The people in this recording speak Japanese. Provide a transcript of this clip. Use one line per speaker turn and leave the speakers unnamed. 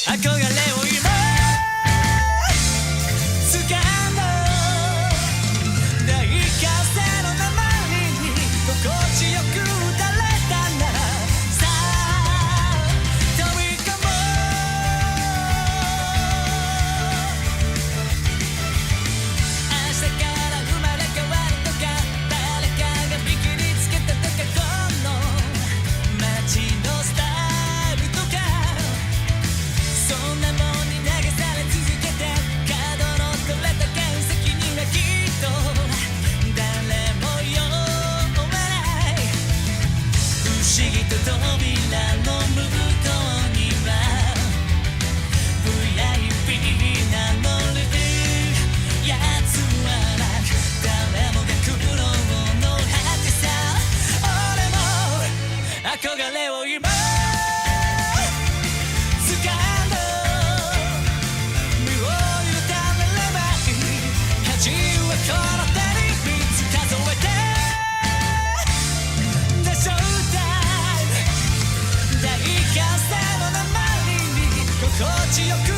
憧れを今掴んだ大風の波に心地よく打たれたならさあ飛び込もう明日から生まれ変わるとか誰かがビキニつけたとかこの街のスタイルとかそんなもんに流され続けて角の取れた原石にはきっと誰も読まない不思議と扉の向こうには VIP 名乗るやつはなく誰もが苦労の果てさ俺も憧れを今掴んだ身を委ねればいい恥はこの手に3つ数えて The Showtime 大歓声の波に心地よく